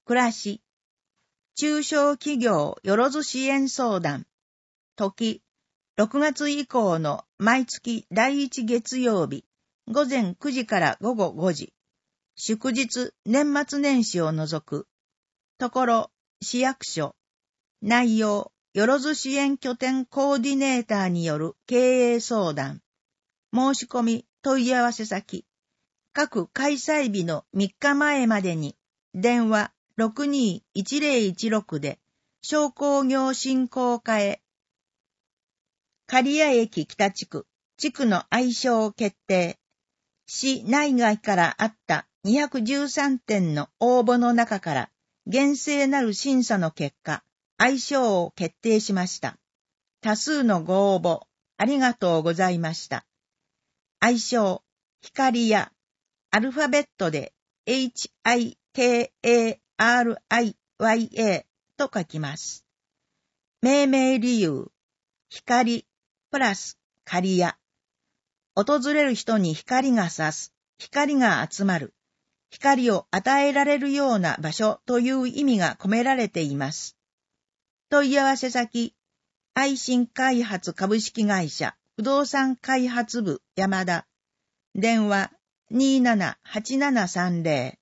暮らし、中小企業よろず支援相談、時、6月以降の毎月第1月曜日、午前9時から午後5時、祝日、年末年始を除く、ところ、市役所、内容、よろず支援拠点コーディネーターによる経営相談、申し込み、問い合わせ先、各開催日の3日前までに、電話621016で、商工業振興課へ、刈谷駅北地区、地区の愛称決定、市内外からあった213点の応募の中から、厳正なる審査の結果、愛称を決定しました。多数のご応募、ありがとうございました。愛称、光や、アルファベットで HIKARIYA と書きます。命名理由、光、プラス、刈谷。訪れる人に光が差す、光が集まる、光を与えられるような場所という意味が込められています。問い合わせ先、愛心開発株式会社不動産開発部山田。電話278730。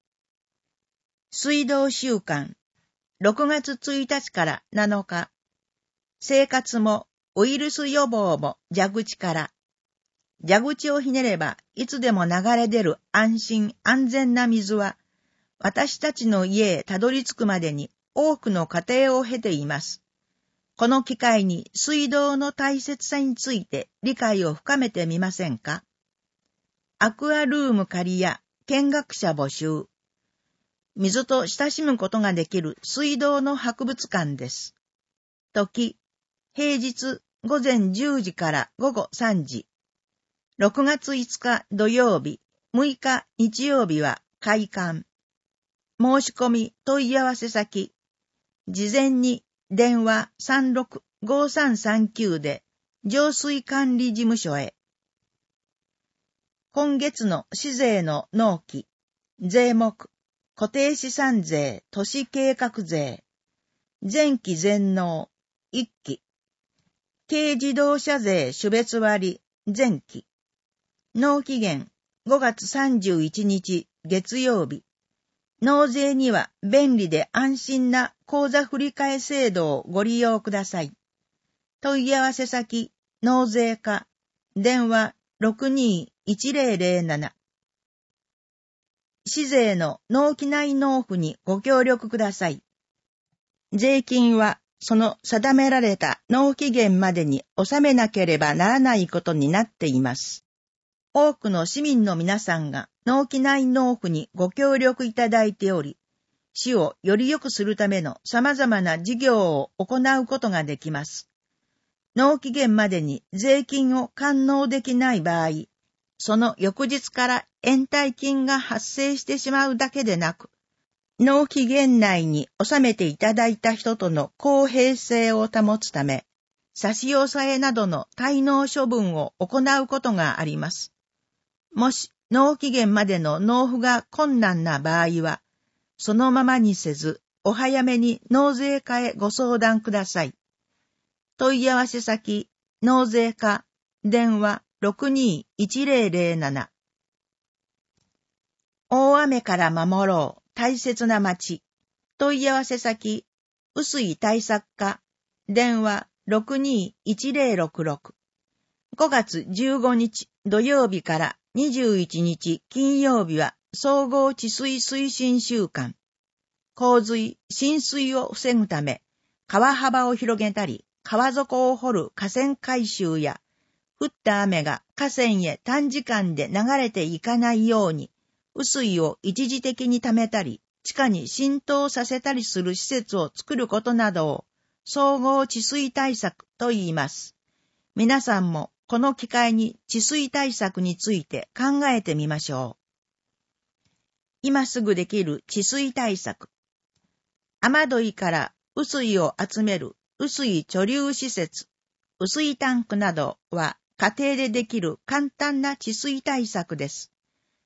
水道週間、6月1日から7日。生活もウイルス予防も蛇口から。蛇口をひねればいつでも流れ出る安心安全な水は、私たちの家へたどり着くまでに多くの過程を経ています。この機会に水道の大切さについて理解を深めてみませんか？アクアルーム刈谷見学者募集。水と親しむことができる水道の博物館です。時、平日午前10時から午後3時。6月5日土曜日、6日日曜日は開館。申し込み問い合わせ先。事前に電話365339で浄水管理事務所へ。今月の市税の納期、税目、固定資産税、都市計画税、前期全納、1期、軽自動車税種別割、前期、納期限5月31日月曜日、納税には便利で安心な口座振替制度をご利用ください。問い合わせ先、納税課、電話621007。市税の納期内納付にご協力ください。税金はその定められた納期限までに納めなければならないことになっています。多くの市民の皆さんが納期内納付にご協力いただいており、市をより良くするための様々な事業を行うことができます。納期限までに税金を完納できない場合、その翌日から延滞金が発生してしまうだけでなく、納期限内に納めていただいた人との公平性を保つため、差し押さえなどの滞納処分を行うことがあります。もし納期限までの納付が困難な場合は、そのままにせず、お早めに納税課へご相談ください。問い合わせ先、納税課、電話621007。大雨から守ろう、大切な町。問い合わせ先、雨水対策課、電話621066。5月15日土曜日から21日金曜日は総合治水推進週間。洪水、浸水を防ぐため、川幅を広げたり、川底を掘る河川改修や、降った雨が河川へ短時間で流れていかないように、雨水を一時的に溜めたり、地下に浸透させたりする施設を作ることなどを、総合治水対策と言います。皆さんもこの機会に治水対策について考えてみましょう。今すぐできる治水対策。雨どいから雨水を集める雨水貯留施設、雨水タンクなどは家庭でできる簡単な治水対策です。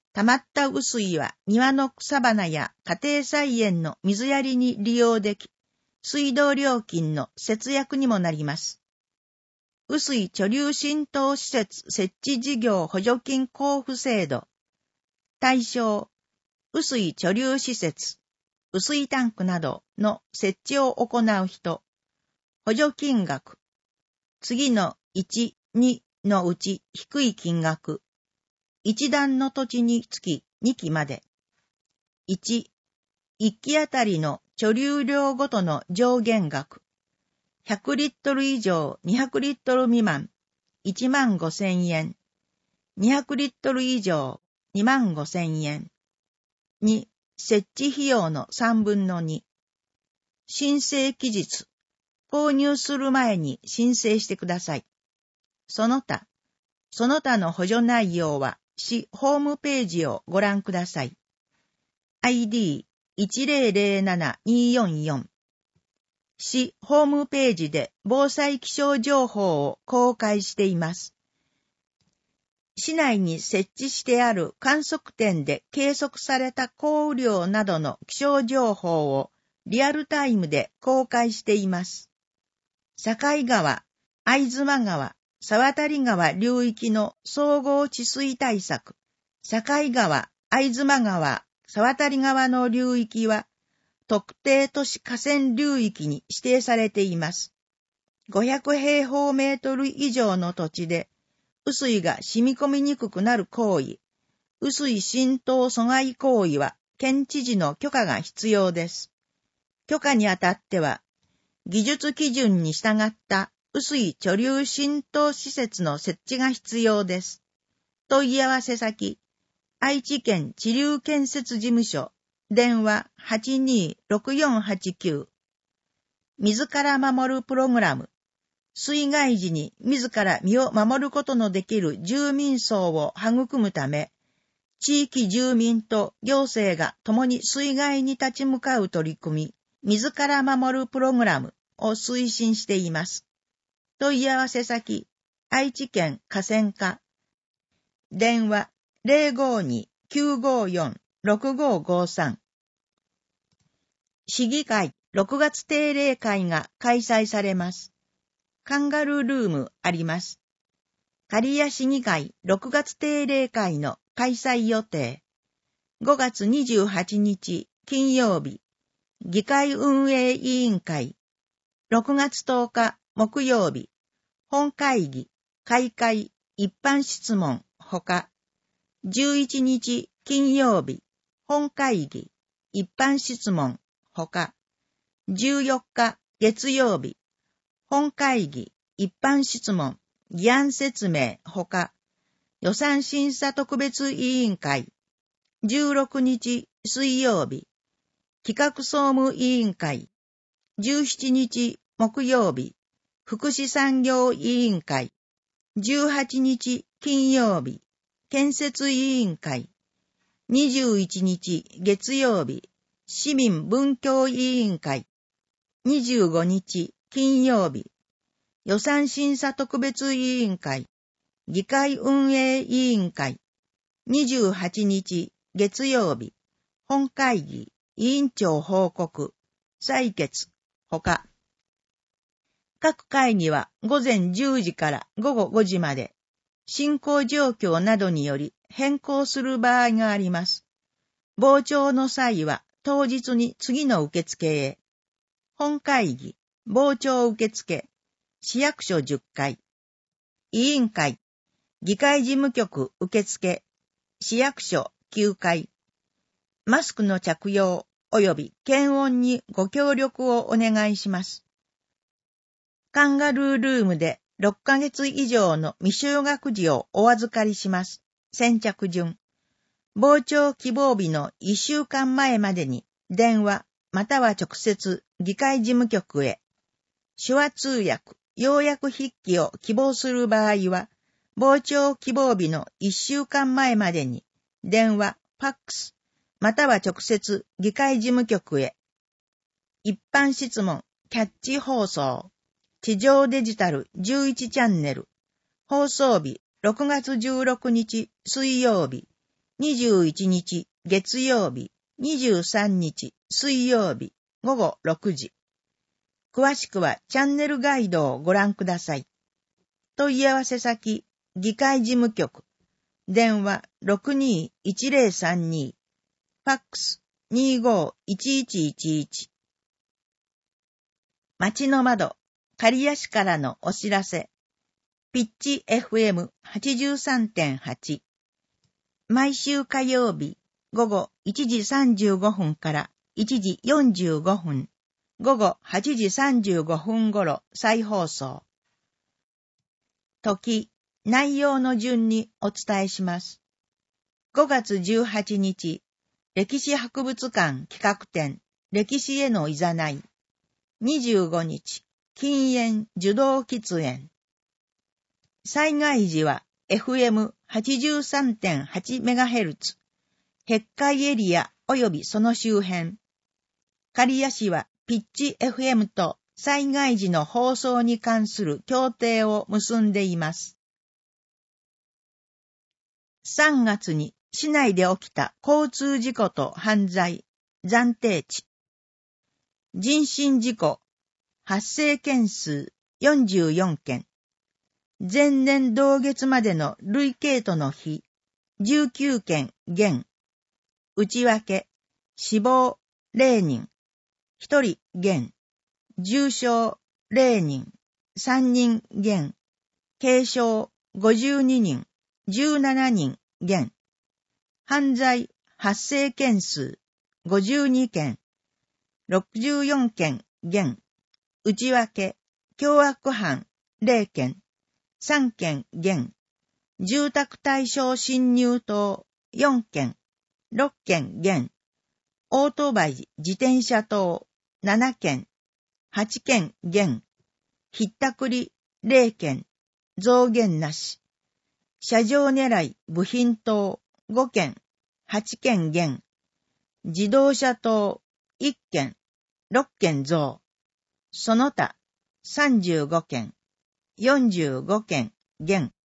溜まった雨水は庭の草花や家庭菜園の水やりに利用でき、水道料金の節約にもなります。雨水貯留浸透施設設置事業補助金交付制度。対象、雨水貯留施設、雨水タンクなどの設置を行う人。補助金額。次の1、2のうち低い金額。一段の土地につき2期まで。1、1期あたりの貯留量ごとの上限額。100リットル以上200リットル未満、15,000円。200リットル以上、25,000円。2、設置費用の3分の2。申請期日。購入する前に申請してください。その他の補助内容は、市ホームページをご覧ください。ID1007-244。市ホームページで防災気象情報を公開しています。市内に設置してある観測点で計測された降雨量などの気象情報をリアルタイムで公開しています。境川、会津間川、沢渡川流域の総合治水対策。境川、会津間川、沢渡川の流域は、特定都市河川流域に指定されています。500平方メートル以上の土地で、雨水が染み込みにくくなる行為、雨水浸透阻害行為は、県知事の許可が必要です。許可にあたっては、技術基準に従った雨水貯留浸透施設の設置が必要です。問い合わせ先、愛知県地流建設事務所、電話 826489。自ら守るプログラム。水害時に自ら身を守ることのできる住民層を育むため、地域住民と行政が共に水害に立ち向かう取り組み、自ら守るプログラムを推進しています。問い合わせ先、愛知県河川課。電話 052-954-6553。市議会6月定例会が開催されます。カンガルールームあります。刈谷市議会6月定例会の開催予定。5月28日金曜日、議会運営委員会。6月10日木曜日、本会議、開会、一般質問、ほか。11日金曜日、本会議、一般質問、ほか。14日月曜日、本会議、一般質問、議案説明、ほか。予算審査特別委員会。16日水曜日、企画総務委員会。17日木曜日、福祉産業委員会。18日金曜日、建設委員会。21日月曜日、市民文教委員会。25日金曜日、予算審査特別委員会、議会運営委員会。28日月曜日、本会議、委員長報告、採決、ほか。各会議は午前10時から午後5時まで、進行状況などにより変更する場合があります。傍聴の際は当日に次の受付へ。本会議、傍聴受付、市役所10階。委員会、議会事務局受付、市役所9階。マスクの着用及び検温にご協力をお願いします。カンガルールームで6ヶ月以上の未就学児をお預かりします。先着順。傍聴希望日の1週間前までに電話または直接議会事務局へ。手話通訳、要約筆記を希望する場合は、傍聴希望日の1週間前までに電話、ファックス、または直接議会事務局へ。一般質問、キャッチ放送。地上デジタル11チャンネル。放送日6月16日水曜日 21日月曜日、23日水曜日午後6時。詳しくはチャンネルガイドをご覧ください。問い合わせ先、議会事務局、電話621032、ファックス251111。町の窓、刈谷市からのお知らせ。ピッチ FM83.8。毎週火曜日、午後1時35分から1時45分、午後8時35分頃再放送。時、内容の順にお伝えします。5月18日、歴史博物館企画展、歴史へのいざない。25日、禁煙受動喫煙。災害時は FM83.8MHz、碧海エリア及びその周辺。刈谷市はピッチ FM と災害時の放送に関する協定を結んでいます。3月に市内で起きた交通事故と犯罪、暫定値。人身事故、発生件数44件。前年同月までの累計との比、19件減。内訳、死亡0人、1人減。重傷0人、3人減。軽傷52人、17人減。犯罪発生件数52件、64件減。内訳、凶悪犯0件、3件減。住宅対象侵入等4件、6件減。オートバイ自転車等7件、8件減。ひったくり0件、増減なし。車上狙い部品等5件、8件減。自動車等1件、6件増。その他35件、45件減。